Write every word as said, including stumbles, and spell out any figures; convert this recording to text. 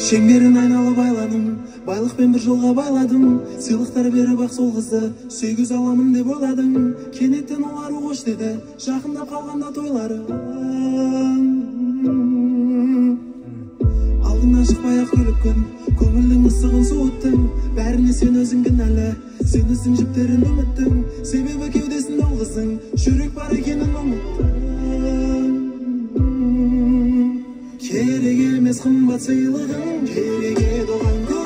Шеңберін айналып байладым, байлықпен бір жолға байладым. Сыйлықтар беріп ақ сол қызды сүйгіз аламын деп ойладым. Кенеттен олар қош деді, жақындап қалғанда тойлары. Алдыңнан шықпай ақ күліп күн, көңілдің ыстығын суыттың. Бәріне сен өзің кінәлі, сен іздің жіптерін үміттің. Себебі кеудесінде ол қыздың жүрек бар екенін ұмыттың. Керек емес қымбат сыйлығың, керек еді оған